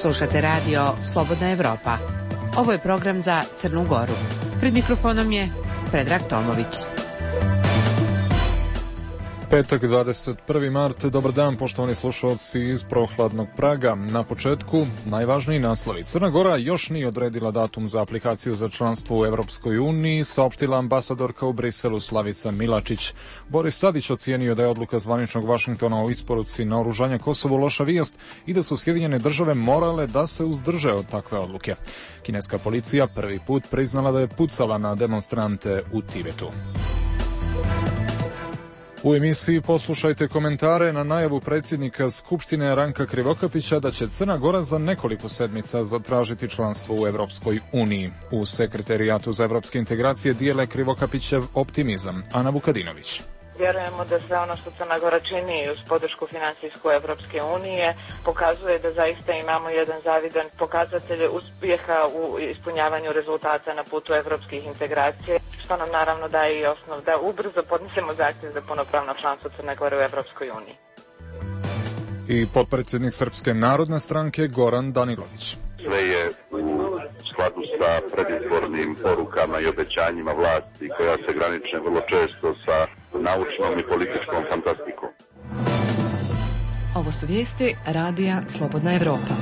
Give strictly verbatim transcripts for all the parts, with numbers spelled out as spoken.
Slušate radio Slobodna Evropa. Ovo je program za Crnu Goru. Pred mikrofonom je Predrag Tomović. Petak, dvadeset prvi mart. Dobar dan, poštovani slušalci iz prohladnog Praga. Na početku, najvažniji naslovi. Crna Gora još nije odredila datum za aplikaciju za članstvo u Evropskoj uniji, saopštila ambasadorka u Briselu Slavica Milačić. Boris Tadić ocijenio da je odluka zvaničnog Vašingtona o isporuci naoružanja Kosovu loša vijest i da su Sjedinjene države morale da se uzdrže od takve odluke. Kineska policija prvi put priznala da je pucala na demonstrante u Tibetu. U emisiji poslušajte komentare na najavu predsjednika Skupštine Ranka Krivokapića da će Crna Gora za nekoliko sedmica zatražiti članstvo u Evropskoj uniji. U Sekretarijatu za evropske integracije dijele Krivokapićev optimizam. Ana Vukadinović. Vjerujemo da sve ono što Crna Gora čini uz podršku finansijsku Evropske unije pokazuje da zaista imamo jedan zavidan pokazatelj uspjeha u ispunjavanju rezultata na putu evropskih integracija, što nam naravno daje i osnov da ubrzo podnesemo zahtjev za punopravno članstvo Crne Gore u Evropskoj uniji. I potpredsjednik Srpske narodne stranke Goran Danilović. Sve je u skladu sa predizbornim porukama i obećanjima vlasti koja se graniče vrlo često sa naučnom i političkom fantastikom. Ovo su vijesti radija Slobodna Evropa.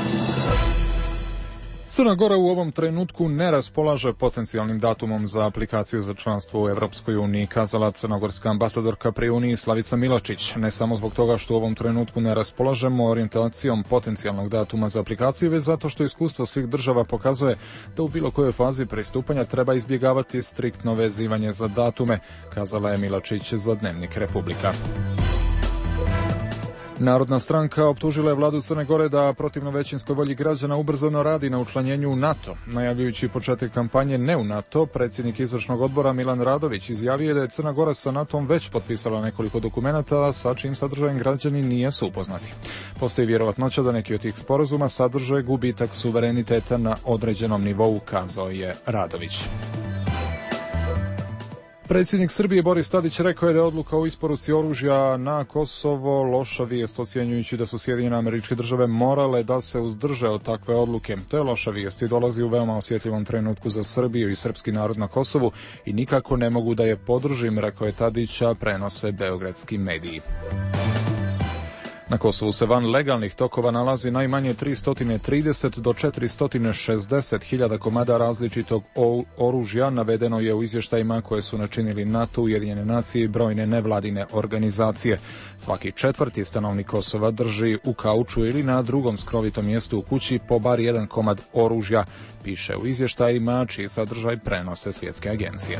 Crna Gora u ovom trenutku ne raspolaže potencijalnim datumom za aplikaciju za članstvo u Evropskoj uniji, kazala crnogorska ambasadorka pri Uniji Slavica Milačić. Ne samo zbog toga što u ovom trenutku ne raspolažemo orijentacijom potencijalnog datuma za aplikaciju, već zato što iskustvo svih država pokazuje da u bilo kojoj fazi pristupanja treba izbjegavati striktno vezivanje za datume, kazala je Milačić za Dnevnik Republika. Narodna stranka optužila je vladu Crne Gore da protivno većinskoj volji građana ubrzano radi na učlanjenju u NATO. Najavljujući početak kampanje ne u NATO, predsjednik izvršnog odbora Milan Radović izjavio je da je Crna Gora sa NATOm već potpisala nekoliko dokumenata sa čijim sadržajem građani nisu upoznati. Postoji vjerovatnoća da neki od tih sporazuma sadrže gubitak suvereniteta na određenom nivou, kazao je Radović. Predsjednik Srbije Boris Tadić rekao je da je odluka o isporuci oružja na Kosovo loša vijest, ocjenjujući da su Sjedinjene Američke Države morale da se uzdrže od takve odluke. To je loša vijest i dolazi u veoma osjetljivom trenutku za Srbiju i srpski narod na Kosovu i nikako ne mogu da je podržim, rekao je Tadić, a prenose beogradski mediji. Na Kosovu se van legalnih tokova nalazi najmanje tristo trideset do četiristo šezdeset hiljada komada različitog oružja, navedeno je u izvještajima koje su načinili NATO, Ujedinjene nacije i brojne nevladine organizacije. Svaki četvrti stanovnik Kosova drži u kauču ili na drugom skrovitom mjestu u kući po bar jedan komad oružja, piše u izvještajima čiji sadržaj prenose svjetske agencije.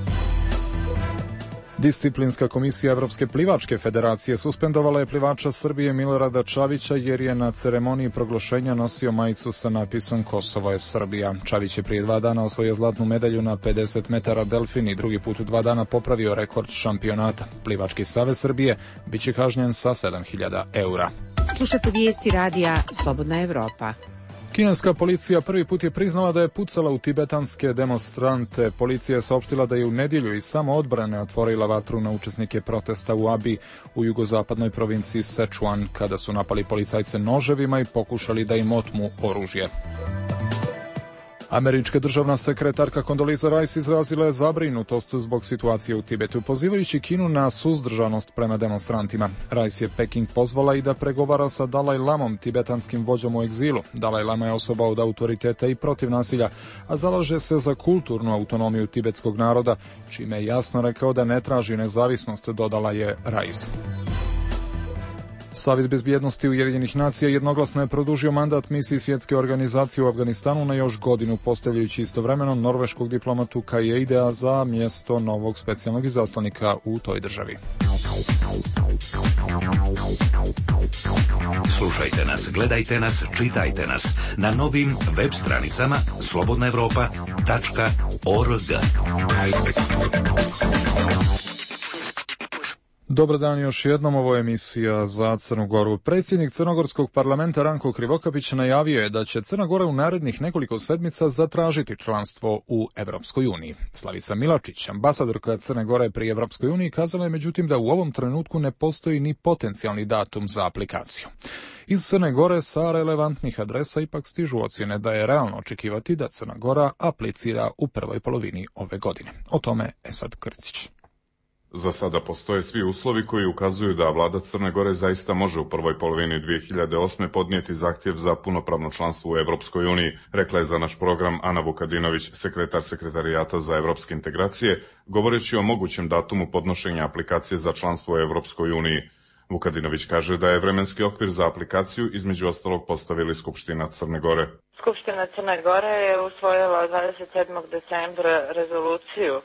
Disciplinska komisija Evropske plivačke federacije suspendovala je plivača Srbije Milorada Čavića jer je na ceremoniji proglašenja nosio majicu sa napisom Kosovo je Srbija. Čavić je prije dva dana osvojio zlatnu medalju na pedeset metara delfin i drugi put u dva dana popravio rekord šampionata. Plivački savez Srbije biće kažnjen sa sedam hiljada eura. Slušate vijesti radija Slobodna Evropa. Kineska policija prvi put je priznala da je pucala u tibetanske demonstrante. Policija je saopštila da je u nedjelju iz samoodbrane otvorila vatru na učesnike protesta u Abi u jugozapadnoj provinciji Sichuan, kada su napali policajce noževima i pokušali da im otmu oružje. Američka državna sekretarka Condoleezza Rice izrazila je zabrinutost zbog situacije u Tibetu, pozivajući Kinu na suzdržanost prema demonstrantima. Rice je Peking pozvala i da pregovara sa Dalaj Lamom, tibetanskim vođom u egzilu. Dalaj Lama je osoba od autoriteta i protiv nasilja, a zalaže se za kulturnu autonomiju tibetskog naroda, čime je jasno rekao da ne traži nezavisnost, dodala je Rice. Savjet bezbjednosti Ujedinjenih nacija jednoglasno je produžio mandat misiji svjetske organizacije u Afganistanu na još godinu, postavljajući istovremeno norveškog diplomatu Kaja Idea za mjesto novog specijalnog izaslanika u toj državi. Slušajte nas, gledajte nas, čitajte nas na novim web stranicama slobodna evropa tačka org. Dobar dan još jednom, ovo je emisija za Crnu Goru. Predsjednik Crnogorskog parlamenta Ranko Krivokapić najavio je da će Crna Gora u narednih nekoliko sedmica zatražiti članstvo u Evropskoj uniji. Slavica Milačić, ambasadorka Crne Gore pri Evropskoj uniji, kazala je međutim da u ovom trenutku ne postoji ni potencijalni datum za aplikaciju. Iz Crne Gore sa relevantnih adresa ipak stižu ocjene da je realno očekivati da Crna Gora aplicira u prvoj polovini ove godine. O tome Esad Krcić. Za sada postoje svi uslovi koji ukazuju da vlada Crne Gore zaista može u prvoj polovini dvije hiljade osme podnijeti zahtjev za punopravno članstvo u Evropskoj uniji, rekla je za naš program Ana Vukadinović, sekretar Sekretarijata za evropske integracije, govoreći o mogućem datumu podnošenja aplikacije za članstvo u Evropskoj uniji. Vukadinović kaže da je vremenski okvir za aplikaciju između ostalog postavili Skupština Crne Gore. Skupština Crne Gore je usvojila dvadeset sedmog decembra rezoluciju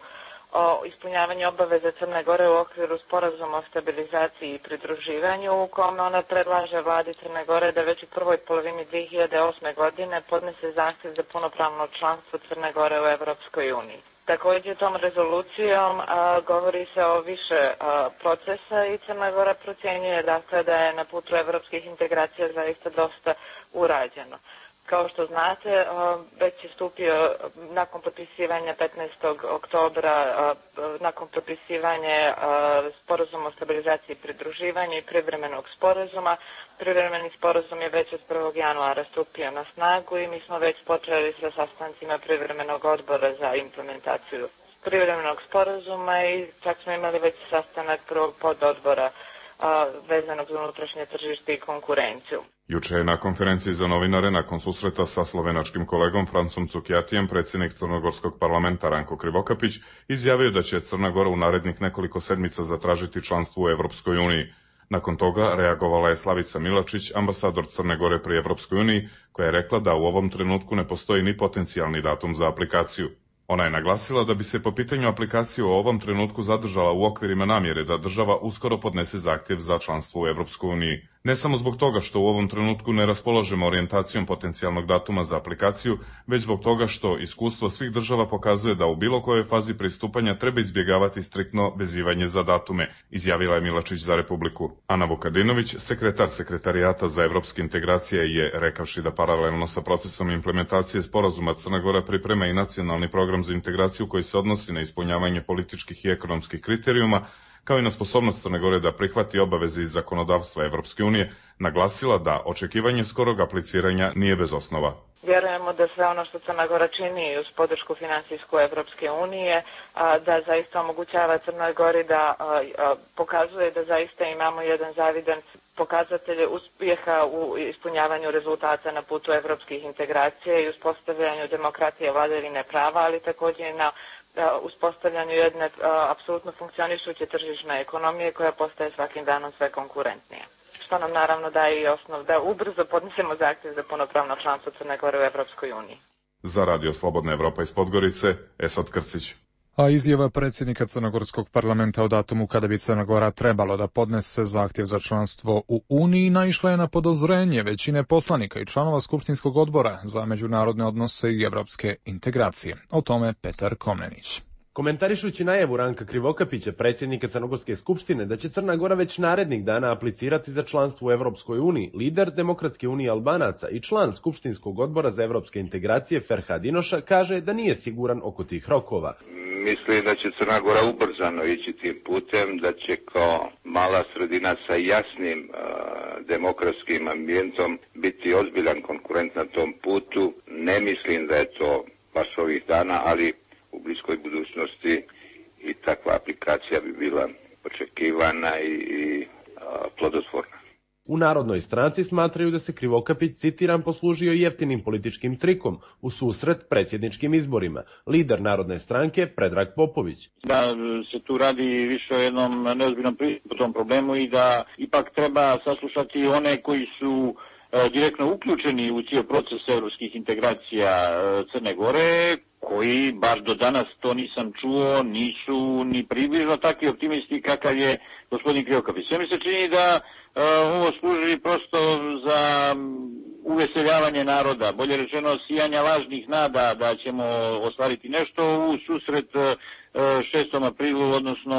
o ispunjavanju obaveza Crne Gore u okviru sporazuma o stabilizaciji i pridruživanju, u kome ona predlaže vladi Crne Gore da već u prvoj polovini dvije hiljade osme godine podnese zahtjev za punopravno članstvo Crne Gore u Evropskoj uniji. Također tom rezolucijom a, govori se o više a, procesa i Crna Gora procjenjuje dakle, da je na putu evropskih integracija zaista dosta urađeno. Kao što znate, već je stupio nakon potpisivanja petnaestog oktobra, nakon potpisivanja sporazuma o stabilizaciji i pridruživanju i privremenog sporazuma. Privremeni sporazum je već od prvog januara stupio na snagu i mi smo već počeli sa sastancima privremenog odbora za implementaciju privremenog sporazuma i čak smo imali već sastanak prvog pododbora vezanog za unutrašnje tržište i konkurenciju. Juče je na konferenciji za novinare nakon susreta sa slovenačkim kolegom Francom Cukjatijem predsjednik Crnogorskog parlamenta Ranko Krivokapić izjavio da će Crna Gora u narednih nekoliko sedmica zatražiti članstvo u Evropskoj uniji. Nakon toga reagovala je Slavica Milačić, ambasador Crne Gore pri Evropskoj uniji, koja je rekla da u ovom trenutku ne postoji ni potencijalni datum za aplikaciju. Ona je naglasila da bi se po pitanju aplikacije u ovom trenutku zadržala u okvirima namjere da država uskoro podnese zahtjev za članstvo u Evropskoj uniji. Ne samo zbog toga što u ovom trenutku ne raspolažemo orijentacijom potencijalnog datuma za aplikaciju, već zbog toga što iskustvo svih država pokazuje da u bilo kojoj fazi pristupanja treba izbjegavati striktno vezivanje za datume, izjavila je Milačić za Republiku. Ana Vukadinović, sekretar Sekretarijata za evropske integracije, je, rekavši da paralelno sa procesom implementacije sporazuma Crna Gora priprema i nacionalni program za integraciju koji se odnosi na ispunjavanje političkih i ekonomskih kriterijuma, kao i na sposobnost Crne Gore da prihvati obaveze iz zakonodavstva Evropske unije, naglasila da očekivanje skorog apliciranja nije bez osnova. Vjerujemo da sve ono što Crna Gora čini uz podršku finansijsku Evropske unije, da zaista omogućava Crnoj Gori da pokazuje da zaista imamo jedan zavidan pokazatelj uspjeha u ispunjavanju rezultata na putu evropskih integracija i uspostavljanju demokratije, vladavine prava, ali također i na uspostavljanju jedne apsolutno funkcionišuće tržišne ekonomije koja postaje svakim danom sve konkurentnija. Što nam naravno daje i osnov da ubrzo podnesemo zahtjev za punopravno članstvo Crne Gore u Evropskoj uniji. Za Radio Slobodna Evropa iz Podgorice, Esad Krcić. A izjava predsjednika Crnogorskog parlamenta o datumu kada bi Crna Gora trebalo da podnese zahtjev za članstvo u Uniji naišla je na podozrenje većine poslanika i članova Skupštinskog odbora za međunarodne odnose i evropske integracije. O tome Petar Komnenić. Komentarišući najavu Ranka Krivokapića, predsjednika Crnogorske skupštine, da će Crna Gora već narednih dana aplicirati za članstvo u Evropskoj uniji, lider Demokratske unije Albanaca i član Skupštinskog odbora za evropske integracije Ferhad Inoša kaže da nije siguran oko tih rokova. Mislim da će Crna Gora ubrzano ići tim putem, da će kao mala sredina sa jasnim uh, demokratskim ambijentom biti ozbiljan konkurent na tom putu. Ne mislim da je to baš ovih dana, ali u bliskoj budućnosti i takva aplikacija bi bila očekivana i, i a, plodotvorna. U Narodnoj stranci smatraju da se Krivokapić, citiram, poslužio jeftinim političkim trikom u susret predsjedničkim izborima. Lider Narodne stranke Predrag Popović. Da se tu radi više o jednom neozbiljnom pristupu tom problemu i da ipak treba saslušati one koji su e, direktno uključeni u cijel proces evropskih integracija e, Crne Gore, koji, bar do danas to nisam čuo, nisu ni približno takvi optimisti kakav je gospodin Krivokapić. Sve mi se čini da uh, ovo služi prosto za uveseljavanje naroda, bolje rečeno sijanja lažnih nada da ćemo ostvariti nešto u susret uh, šestom aprilu, odnosno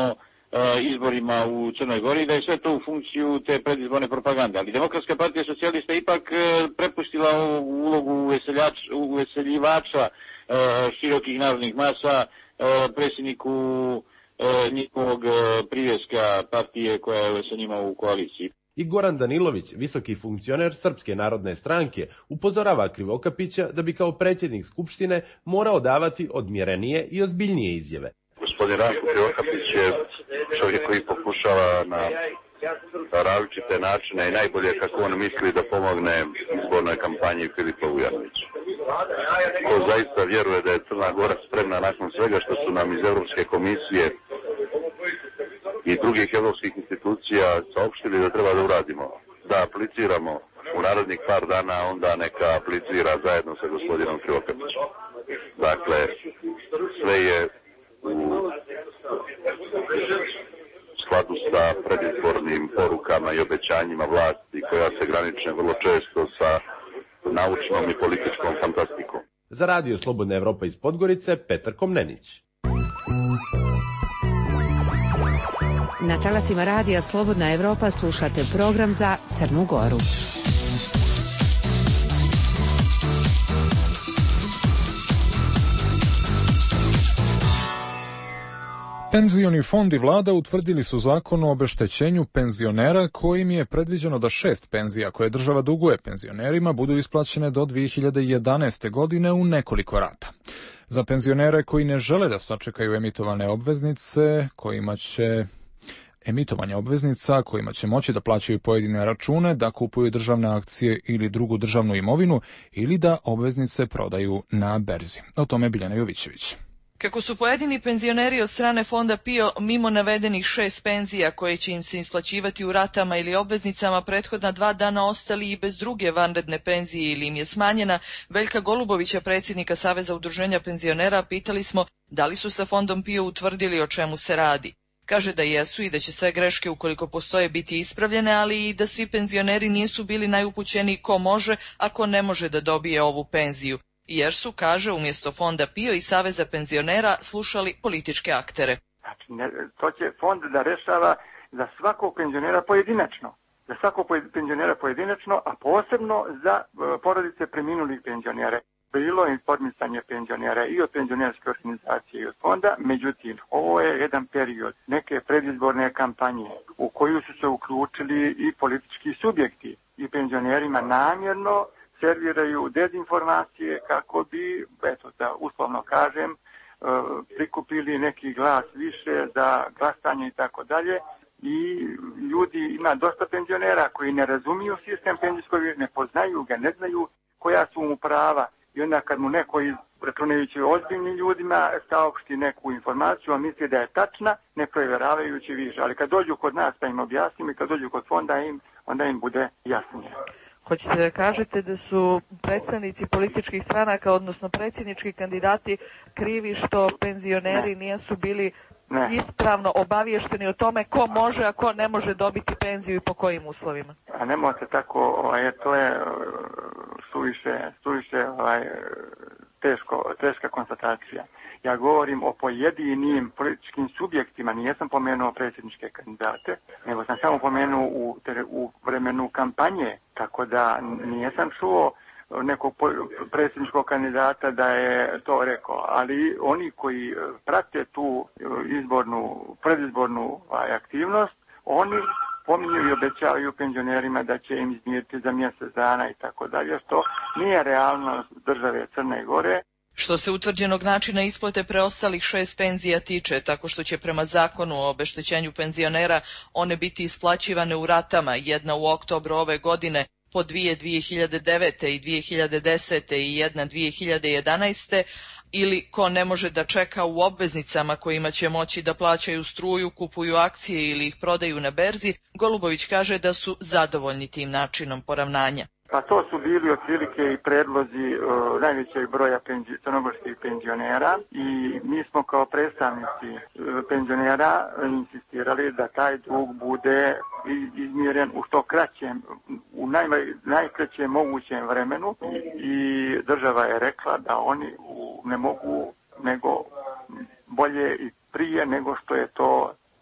izborima u Crnoj Gori, da je sve to u funkciju te predizborne propagande. Ali Demokratska partija socijalista ipak prepustila ovu ulogu uveseljivača širokih narodnih masa predsjedniku njihovog privjeska partije koja je sa njima u koaliciji. I Goran Danilović, visoki funkcioner Srpske narodne stranke, upozorava Krivokapića da bi kao predsjednik Skupštine morao davati odmjerenije i ozbiljnije izjave. Gospodin Ranko Krivokapić je čovjek koji pokušava na različite načine i najbolje kako on misli da pomogne izbornoj kampanji Filipa Vujanovića. Ko zaista vjeruje da je Crna Gora spremna nakon svega što su nam iz Europske komisije i drugih evropskih institucija saopštili da treba da uradimo, da apliciramo u narednih par dana, onda neka aplicira zajedno sa gospodinom Krivokapićem. Dakle, sve je u skladu sa predizbornim porukama i obećanjima vlasti koja se graniče vrlo često sa naučnom i političkom fantastikom. Za Radio Slobodna Evropa iz Podgorice, Petar Komnenić. Na talasima Radija Slobodna Evropa slušate program za Crnu Goru. Penzioni fond i vlada utvrdili su zakon o obeštećenju penzionera kojim je predviđeno da šest penzija koje država duguje penzionerima budu isplaćene do dvije hiljade jedanaeste. godine u nekoliko rata. Za penzionere koji ne žele da sačekaju emitovane obveznice, kojima će emitovanje obveznica, kojima će moći da plaćaju pojedine račune, da kupuju državne akcije ili drugu državnu imovinu ili da obveznice prodaju na berzi. O tome Biljana Jovićević. Kako su pojedini penzioneri od strane fonda PIO mimo navedenih šest penzija koje će im se isplaćivati u ratama ili obveznicama prethodna dva dana ostali i bez druge vanredne penzije ili im je smanjena, Veljka Golubovića, predsjednika Saveza udruženja penzionera, pitali smo da li su sa fondom PIO utvrdili o čemu se radi. Kaže da jesu i da će sve greške ukoliko postoje biti ispravljene, ali i da svi penzioneri nisu bili najupućeniji ko može, a ko ne može da dobije ovu penziju. Jer su, kaže, umjesto fonda PIO i Saveza penzionera slušali političke aktere. Znači, ne, to će fond da rešava za svakog penzionera pojedinačno. Za svakog penzionera pojedinačno, a posebno za porodice preminulih penzionera. Bilo je informisanje penzionera i od penzionerske organizacije i od fonda, međutim, ovo je jedan period neke predizborne kampanje u koju su se uključili i politički subjekti i penzionerima namjerno serviraju dezinformacije kako bi, eto da uslovno kažem, prikupili neki glas više za glasanje i tako dalje. I ljudi, ima dosta penzionera koji ne razumiju sistem penzijskog, ne poznaju ga, ne znaju koja su mu prava. I onda kad mu neko, računajući ozbiljnim ljudima, saopšti neku informaciju, a misli da je tačna, ne provjeravajući više. Ali kad dođu kod nas pa im objasnimo i kad dođu kod fonda, im, onda im bude jasnije. Hoćete da kažete da su predstavnici političkih stranaka, odnosno predsjednički kandidati, krivi što penzioneri ne. nisu bili ne. ispravno obaviješteni o tome ko može, a ko ne može dobiti penziju i po kojim uslovima? A ne možete tako, ovaj, to je suviše, suviše ovaj, teško, teška konstatacija. Ja govorim o pojedinim političkim subjektima, nijesam pomenuo predsjedničke kandidate, nego sam samo pomenuo u, u vremenu kampanje, tako da nijesam čuo nekog predsjedničkog kandidata da je to rekao, ali oni koji prate tu izbornu, predizbornu aktivnost, oni pominju i obećavaju penzionerima da će im izmiriti za mjesec dana i tako dalje, što nije realnost države Crne Gore. Što se utvrđenog načina isplate preostalih šest penzija tiče, tako što će prema zakonu o obeštećenju penzionera one biti isplaćivane u ratama, jedna u oktobru ove godine, po dvije dvije hiljade devete i dvije hiljade desete i jedna dvije hiljade jedanaeste, ili ko ne može da čeka u obveznicama kojima će moći da plaćaju struju, kupuju akcije ili ih prodaju na berzi, Golubović kaže da su zadovoljni tim načinom poravnanja. Pa to su bili otprilike i predlozi uh, najvećeg broja penzi, crnogorskih penzionera i mi smo kao predstavnici uh, penzionera insistirali da taj dug bude izmjeren u što kraćem, u naj, najkraćem mogućem vremenu i, i država je rekla da oni uh, ne mogu nego bolje i prije nego što je to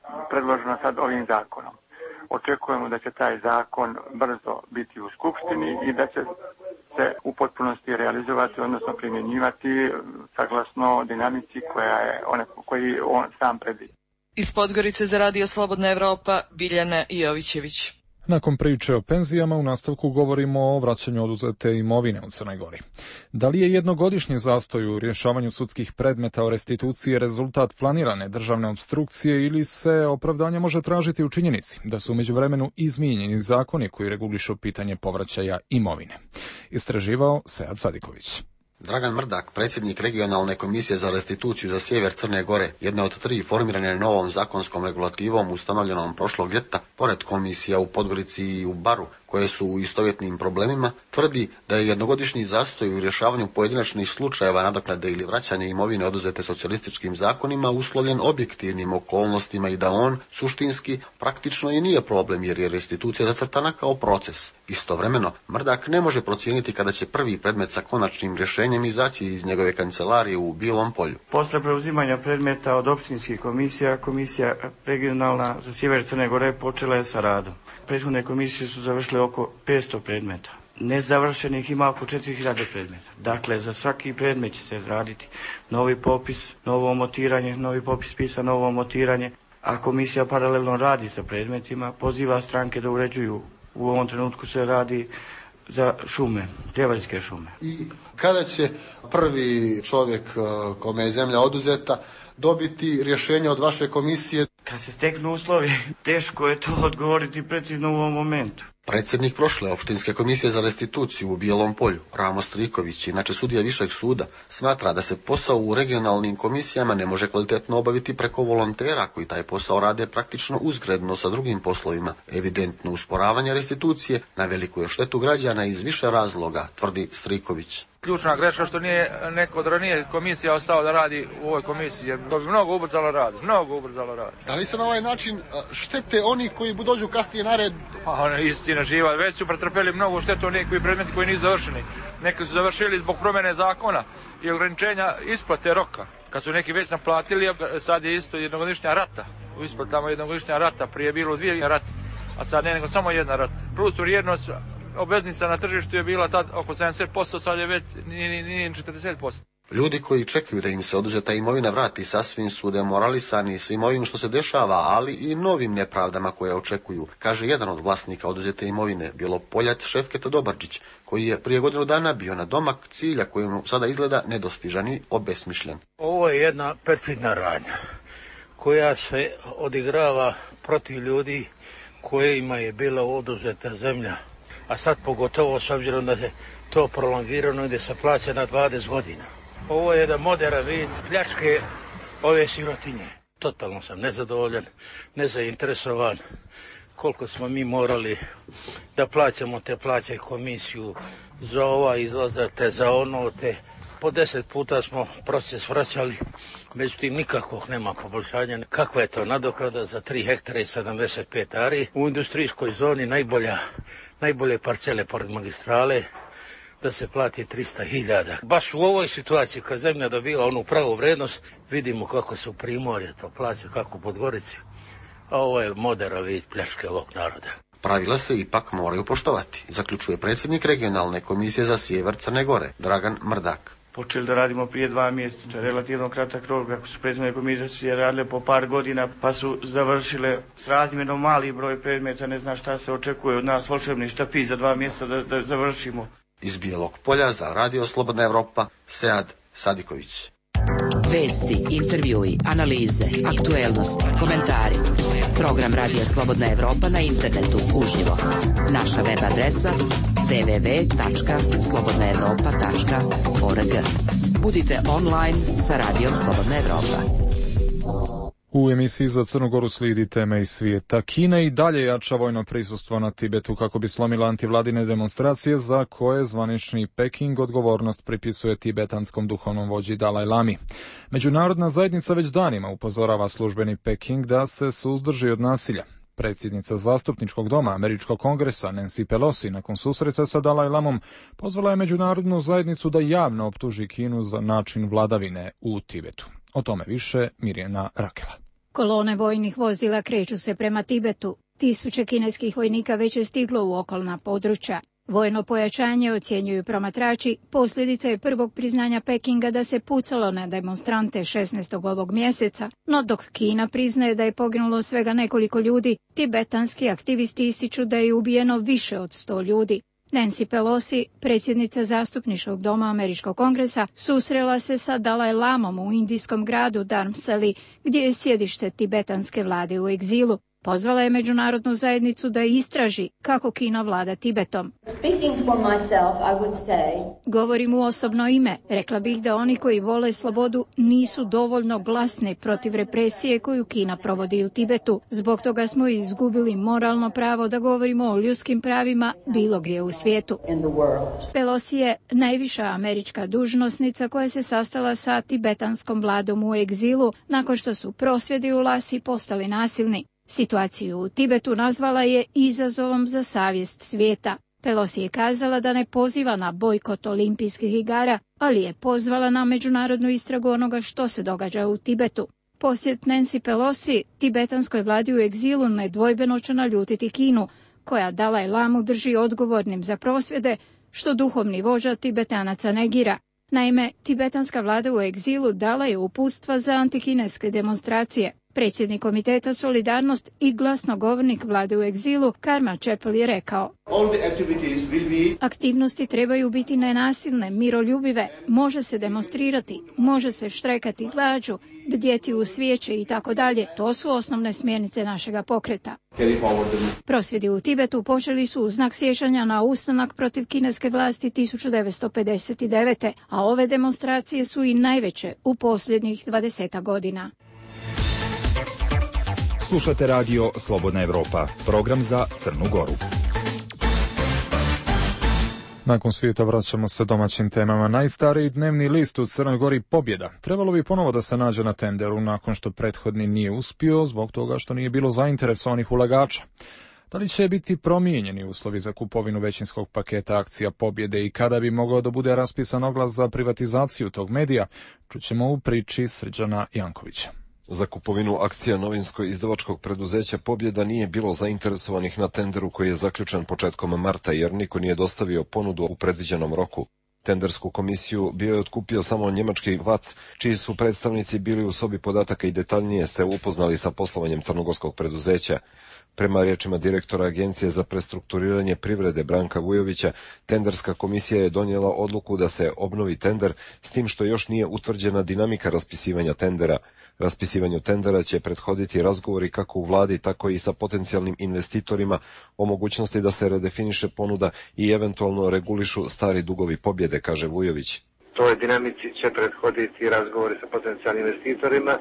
predloženo sad ovim zakonom. Očekujemo da će taj zakon brzo biti u Skupštini i da će se u potpunosti realizovati, odnosno primjenjivati saglasno dinamici koja je one, koji on sam predviđa. Iz Podgorice za Radio Slobodna Evropa, Biljana Jovićević. Nakon priče o penzijama u nastavku govorimo o vraćanju oduzete imovine u Crnoj Gori. Da li je jednogodišnji zastoj u rješavanju sudskih predmeta o restituciji rezultat planirane državne opstrukcije ili se opravdanje može tražiti u činjenici da su u međuvremenu izmijenjeni zakoni koji regulišu pitanje povraćaja imovine? Istraživao Sead Sadiković. Dragan Mrdak, predsjednik regionalne komisije za restituciju za sjever Crne Gore, jedna od tri formirane novom zakonskom regulativom ustanovljenom prošlog ljeta, pored komisija u Podgorici i u Baru, koje su u istovjetnim problemima, tvrdi da je jednogodišnji zastoj u rješavanju pojedinačnih slučajeva nadoknade ili vraćanja imovine oduzete socijalističkim zakonima uslovljen objektivnim okolnostima i da on, suštinski, praktično i nije problem jer je restitucija zacrtana kao proces. Istovremeno, Mrdak ne može procijeniti kada će prvi predmet sa konačnim rješenjem izaći iz njegove kancelarije u Bilom Polju. Posle preuzimanja predmeta od opštinskih komisija, komisija regionalna za sjever Crne Gore počela je sa radom. Prethodne komisije su završile oko petsto predmeta. Nezavršenih ima oko četiri hiljade predmeta. Dakle, za svaki predmet će se raditi novi popis, novo omotiranje, novi popis spisa, novo omotiranje, a komisija paralelno radi sa predmetima, poziva stranke da uređuju. U ovom trenutku se radi za šume, Djevaljske šume. I kada će prvi čovjek kome je zemlja oduzeta dobiti rješenje od vaše komisije? Kad se steknu uslovi, teško je to odgovoriti precizno u ovom momentu. Predsjednik prošle opštinske komisije za restituciju u Bijelom Polju, Ramo Striković, inače sudija višeg suda, smatra da se posao u regionalnim komisijama ne može kvalitetno obaviti preko volontera koji taj posao rade praktično uzgredno sa drugim poslovima. Evidentno usporavanje restitucije na veliku je štetu građana iz više razloga, tvrdi Striković. Ključna greška što nije neko od ranije komisija ostao da radi u ovoj komisiji, jer to bi mnogo ubrzalo rad, mnogo ubrzalo rad. Da li se na ovaj način štete oni koji dođu kasnije na red? Pa ona istina živa, već su pretrpeli mnogo štetu neki predmeti koji nisu završeni. Neki su završili zbog promjene zakona i ograničenja isplate roka. Kad su neki već naplatili, sad je isto jednogodišnja rata. U isplatama jednogodišnja rata, prije je bilo dvije rata, a sad ne nego samo jedna rata. Plus vrijednost obveznica na tržištu je bila tad oko sedamdeset posto, sad je već nije četrdeset posto. Ljudi koji čekaju da im se oduzeta imovina vrati sasvim su demoralisani svim ovim što se dešava, ali i novim nepravdama koje očekuju, kaže jedan od vlasnika oduzete imovine, Bjelopoljac Šefket Dobarčić, koji je prije godinu dana bio na domak cilja kojemu sada izgleda nedostižan i obesmišljen. Ovo je jedna perfidna radnja koja se odigrava protiv ljudi kojima je bila oduzeta zemlja, a sad pogotovo s obzirom da je to prolongirano i da se plaća na dvadeset godina. Ovo je jedan moderan vid pljačke ove sirotinje. Totalno sam nezadovoljan, nezainteresovan koliko smo mi morali da plaćamo te plaće komisiju za ova izlaza, te za ono, te po deset puta smo proces vraćali, međutim nikakvog nema poboljšanja. Kakva je to nadoknada za tri hektara i sedamdeset pet ari u industrijskoj zoni, najbolja, najbolje parcele pored magistrale, da se plati trista hiljada. Baš u ovoj situaciji kad zemlja dobiva onu pravu vrednost, vidimo kako se u Primorje to plaća, kako u Podgorici. A ovo je moderan vid pljačke ovog naroda. Pravila se ipak moraju poštovati, zaključuje predsjednik regionalne komisije za sjever Crne Gore, Dragan Mrdak. Počeli da radimo prije dva mjeseca, to je relativno kratak rok, ako su prethodne komisije radile po par godina, pa su završile s razmjerno mali broj predmeta, ne zna šta se očekuje od nas, volšebni štapić za dva mjeseca da, da završimo. Iz Bijelog Polja za Radio Slobodna Evropa, Sead Sadiković. Vesti, intervjui, analize, aktuelnosti, komentari. Program Radio Slobodna Evropa na internetu uživo. Naša web adresa w w w tačka slobodna evropa tačka org. Budite online sa Radio Slobodna Evropa. U emisiji za Crnu Goru slijedi teme iz svijeta. Kina i dalje jača vojno prisustvo na Tibetu kako bi slomila antivladine demonstracije za koje zvanični Peking odgovornost pripisuje tibetanskom duhovnom vođi Dalaj Lami. Međunarodna zajednica već danima upozorava službeni Peking da se suzdrži od nasilja. Predsjednica zastupničkog doma Američkog kongresa Nancy Pelosi nakon susreta sa Dalaj Lamom pozvala je međunarodnu zajednicu da javno optuži Kinu za način vladavine u Tibetu. O tome više Mirjana Rakela. Kolone vojnih vozila kreću se prema Tibetu. Tisuće kineskih vojnika već je stiglo u okolna područja. Vojno pojačanje, ocjenjuju promatrači, posljedica je prvog priznanja Pekinga da se pucalo na demonstrante šesnaestog ovog mjeseca, no dok Kina priznaje da je poginulo svega nekoliko ljudi, tibetanski aktivisti ističu da je ubijeno više od sto ljudi. Nancy Pelosi, predsjednica zastupničkog doma Američkog kongresa, susrela se sa Dalaj Lamom u indijskom gradu Dharamsali, gdje je sjedište tibetanske vlade u egzilu. Pozvala je međunarodnu zajednicu da istraži kako Kina vlada Tibetom. Myself, say... Govorim u osobno ime. Rekla bih da oni koji vole slobodu nisu dovoljno glasni protiv represije koju Kina provodi u Tibetu. Zbog toga smo izgubili moralno pravo da govorimo o ljudskim pravima bilo gdje u svijetu. Pelosi je najviša američka dužnosnica koja se sastala sa tibetanskom vladom u egzilu nakon što su prosvjedi u Lasi postali nasilni. Situaciju u Tibetu nazvala je izazovom za savjest svijeta. Pelosi je kazala da ne poziva na bojkot olimpijskih igara, ali je pozvala na međunarodnu istragu onoga što se događa u Tibetu. Posjet Nancy Pelosi tibetanskoj vladi u egzilu nedvojbeno će naljutiti Kinu, koja Dalaj Lamu drži odgovornim za prosvjede, što duhovni vođa Tibetanaca negira. Naime, tibetanska vlada u egzilu dala je uputstva za antikineske demonstracije. Predsjednik komiteta Solidarnost i glasnogovornik vlade u egzilu Karma Chappell je rekao: aktivnosti trebaju biti nenasilne, miroljubive, može se demonstrirati, može se štrajkati glađu, bdjeti u svijeće i tako dalje. To su osnovne smjernice našega pokreta. Prosvjedi u Tibetu počeli su u znak sjećanja na ustanak protiv kineske vlasti tisuću devetsto pedeset devete. a ove demonstracije su i najveće u posljednjih dvadeset godina. Slušate radio Slobodna Evropa, program za Crnu Goru. Nakon svijeta vraćamo se domaćim temama. Najstariji dnevni list u Crnoj Gori Pobjeda trebalo bi ponovo da se nađe na tenderu nakon što prethodni nije uspio zbog toga što nije bilo zainteresovanih ulagača. Da li će biti promijenjeni uslovi za kupovinu većinskog paketa akcija Pobjede i kada bi mogao da bude raspisan oglas za privatizaciju tog medija, čućemo u priči Srđana Jankovića. Za kupovinu akcija novinsko-izdavačkog preduzeća Pobjeda nije bilo zainteresovanih na tenderu koji je zaključen početkom marta jer niko nije dostavio ponudu u predviđenom roku. Tendersku komisiju bio je otkupio samo njemački V A C, čiji su predstavnici bili u sobi podataka i detaljnije se upoznali sa poslovanjem crnogorskog preduzeća. Prema riječima direktora Agencije za prestrukturiranje privrede Branka Vujovića, tenderska komisija je donijela odluku da se obnovi tender, s tim što još nije utvrđena dinamika raspisivanja tendera. Raspisivanju tendera će prethoditi razgovori kako u vladi, tako i sa potencijalnim investitorima o mogućnosti da se redefiniše ponuda i eventualno regulišu stari dugovi Pobjede, kaže Vujović. Toj dinamici će prethoditi razgovori sa potencijalnim investitorima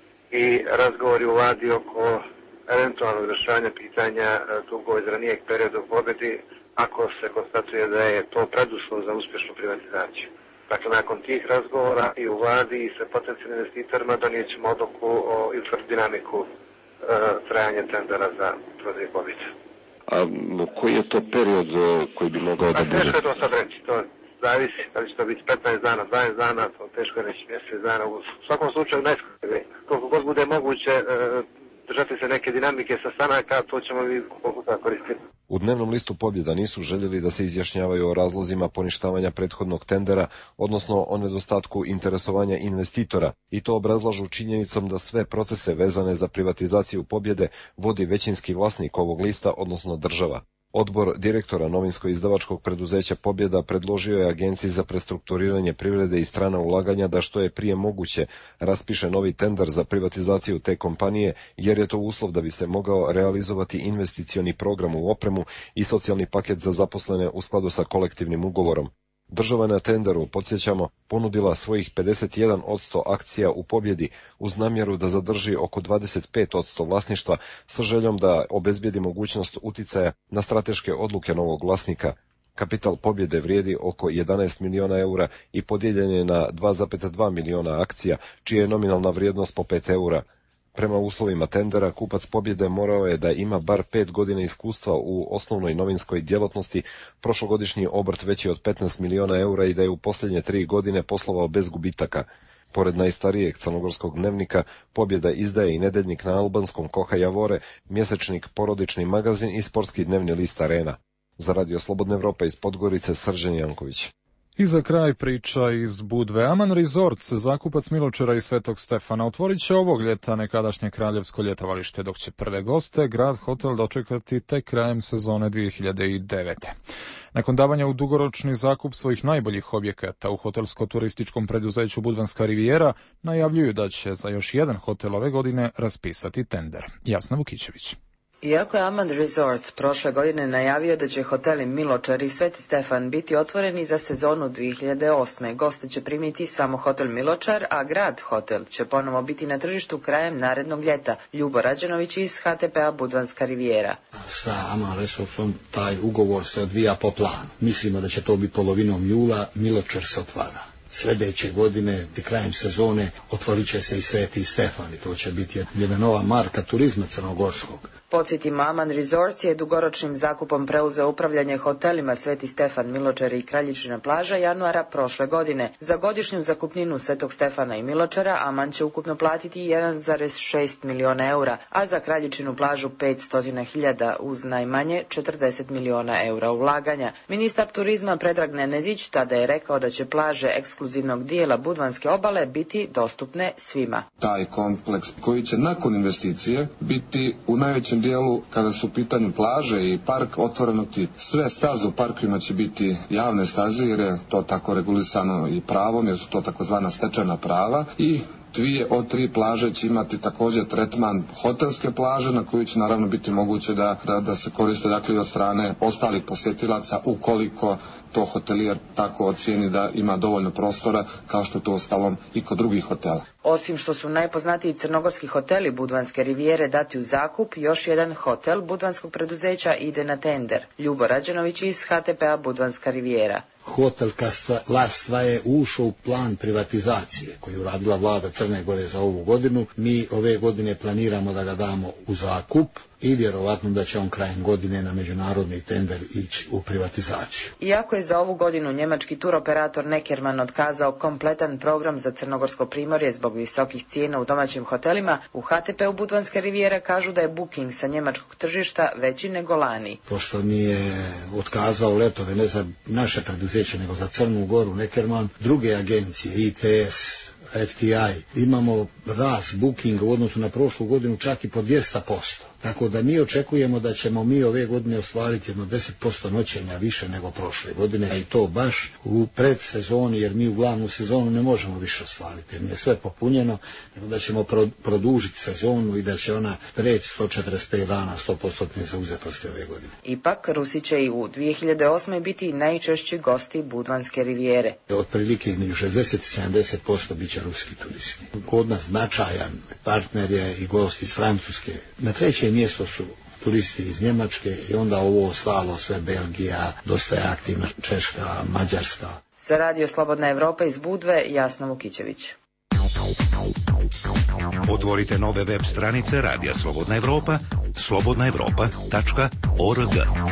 i razgovori u vladi oko eventualnog rješavanja pitanja dugova iz ranijeg perioda u Pobjedi, ako se konstatuje da je to preduslov za uspješnu privatizaciju. Dakle, nakon tih razgovora i u vladi i sa potencijalnim investitorima donijet ćemo odluku o dinamiku e, trajanja tendera za prodaju Pobjede. A koji je to period koji bi mogao da bude? Teško je to sad reći, to zavisi, da li će to biti petnaest dana, dvadeset dana, to teško je reći, mjesec dana, u svakom slučaju najskorije. Koliko god bude moguće e, držati se neke dinamike sa stanaka, to ćemo i pokušati koristiti. U dnevnom listu Pobjeda nisu željeli da se izjašnjavaju o razlozima poništavanja prethodnog tendera, odnosno o nedostatku interesovanja investitora, i to obrazlažu činjenicom da sve procese vezane za privatizaciju Pobjede vodi većinski vlasnik ovog lista, odnosno država. Odbor direktora novinsko-izdavačkog preduzeća Pobjeda predložio je Agenciji za prestrukturiranje privrede i strana ulaganja da što je prije moguće raspiše novi tender za privatizaciju te kompanije, jer je to uslov da bi se mogao realizovati investicioni program u opremu i socijalni paket za zaposlene u skladu sa kolektivnim ugovorom. Država na tenderu, podsjećamo, ponudila svojih pedeset jedan posto akcija u Pobjedi uz namjeru da zadrži oko dvadeset pet posto vlasništva sa željom da obezbijedi mogućnost uticaja na strateške odluke novog vlasnika. Kapital Pobjede vrijedi oko jedanaest miliona eura i podijeljen je na dva zarez dva miliona akcija, čija je nominalna vrijednost po pet eura. Prema uslovima tendera, kupac Pobjede morao je da ima bar pet godina iskustva u osnovnoj novinskoj djelatnosti, prošlogodišnji obrt veći od petnaest miliona eura i da je u posljednje tri godine poslovao bez gubitaka. Pored najstarijeg crnogorskog dnevnika, Pobjeda izdaje i nedeljnik na albanskom Koha Javore, mjesečnik Porodični magazin i sportski dnevni list Arena. Za Radio Slobodna Evropa iz Podgorice, Srđan Janković. I za kraj priča iz Budve. Aman Resorts, zakupac Miločara i Svetog Stefana, otvorit će ovog ljeta nekadašnje kraljevsko ljetovalište, dok će prve goste Grad Hotel dočekati tek krajem sezone dvije hiljade devete. Nakon davanja u dugoročni zakup svojih najboljih objekata u hotelsko-turističkom preduzeću Budvanska rivijera, najavljuju da će za još jedan hotel ove godine raspisati tender. Jasna Vukićević. Iako je Aman Resorts prošle godine najavio da će hoteli Miločar i Sveti Stefan biti otvoreni za sezonu dvije hiljade osme, goste će primiti samo hotel Miločar, a Grad Hotel će ponovo biti na tržištu krajem narednog ljeta. Ljubo Rađenović iz H T P-a Budvanska rivijera. Sa Aman Resortsom taj ugovor se odvija po planu. Mislimo da će to biti polovinom jula, Miločar se otvara. Sljedeće godine, krajem sezone, otvorit će se i Sveti Stefan i to će biti jedna nova marka turizma crnogorskog. Podsjetimo, Aman Resorts je dugoročnim zakupom preuzeo upravljanje hotelima Sveti Stefan, Miločara i Kraljičina plaža januara prošle godine. Za godišnju zakupninu Svetog Stefana i Miločara Aman će ukupno platiti jedan zarez šest miliona eura, a za Kraljičinu plažu petsto hiljada uz najmanje četrdeset miliona eura ulaganja. Ministar turizma Predrag Nenezić tada je rekao da će plaže ekskluzivnog dijela Budvanske obale biti dostupne svima. Taj kompleks koji će nakon investicije biti u najvećem dijelu, kada su u pitanju plaže i park, otvoreno ti sve staze u parkovima će biti javne staze, jer je to tako regulisano i pravom, jer su to takozvana stečajna prava, i dvije od tri plaže će imati također tretman hotelske plaže, na koju će naravno biti moguće da, da, da se koriste dakle od strane ostalih posjetilaca, ukoliko to hotelijer tako ocijeni da ima dovoljno prostora, kao što je to ostalom i kod drugih hotela. Osim što su najpoznatiji crnogorski hoteli Budvanske rivijere dati u zakup, još jedan hotel budvanskog preduzeća ide na tender. Ljubo Rađenović iz H T P-a Budvanska rivijera. Hotel Kastalarstva je ušao u plan privatizacije koju radila vlada Crne Gore za ovu godinu. Mi ove godine planiramo da ga damo u zakup i vjerovatno da će on krajem godine na međunarodni tender ići u privatizaciju. Iako je za ovu godinu njemački turoperator Neckermann otkazao kompletan program za Crnogorsko primorje zbog visokih cijena u domaćim hotelima, u H T P-u Budvanske rivijere kažu da je booking sa njemačkog tržišta veći nego lani. Pošto nije otkazao letove ne za naše preduzeće nego za Crnu Goru Neckermann, druge agencije I T S, F T I, imamo rast bookinga u odnosu na prošlu godinu čak i po dvjesto posto. Tako da mi očekujemo da ćemo mi ove godine ostvariti jedno deset posto noćenja više nego prošle godine, i to baš u predsezoni, jer mi u glavnu sezonu ne možemo više ostvariti, jer nije sve popunjeno, nego da ćemo pro, produžiti sezonu i da će ona preći sto četrdeset pet dana sto posto zauzetosti ove godine. Ipak, Rusi će i u dvije hiljade osme biti najčešći gosti Budvanske rivijere. Otprilike između šezdeset i sedamdeset posto bit će ruski turisti. Kod nas značajan partner je i gost iz Francuske. Na trećem mjesto su turisti iz Njemačke i onda ovo ostalo sve Belgija, dosta je aktivna Češka, Mađarska. Za Radio Slobodna Evropa iz Budve, Jasna Vukićević. Otvorite nove web stranice Radija Slobodna Evropa, slobodna evropa tačka org.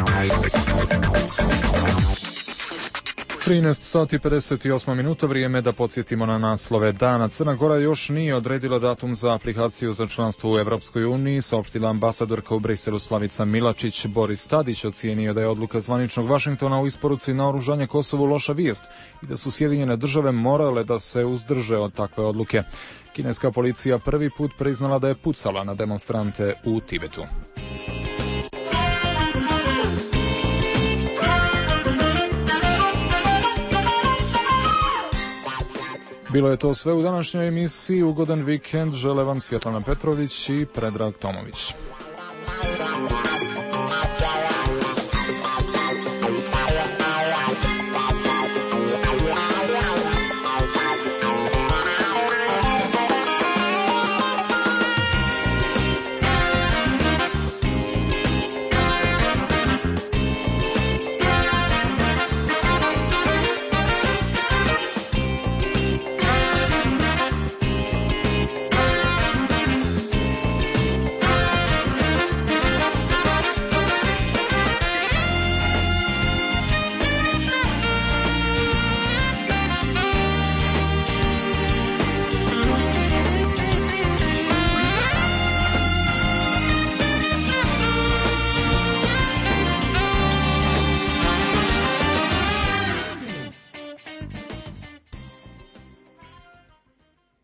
trinaest sati i pedeset osam minuta, vrijeme da podsjetimo na naslove dana. Crna Gora još nije odredila datum za aplikaciju za članstvo u Evropskoj uniji, saopštila ambasadorka u Briselu Slavica Milačić. Boris Tadić ocijenio da je odluka zvaničnog Vašingtona u isporuci naoružanja Kosovu loša vijest i da su Sjedinjene države morale da se uzdrže od takve odluke. Kineska policija prvi put priznala da je pucala na demonstrante u Tibetu. Bilo je to sve u današnjoj emisiji. Ugodan vikend žele vam Svjetlana Petrović i Predrag Tomović.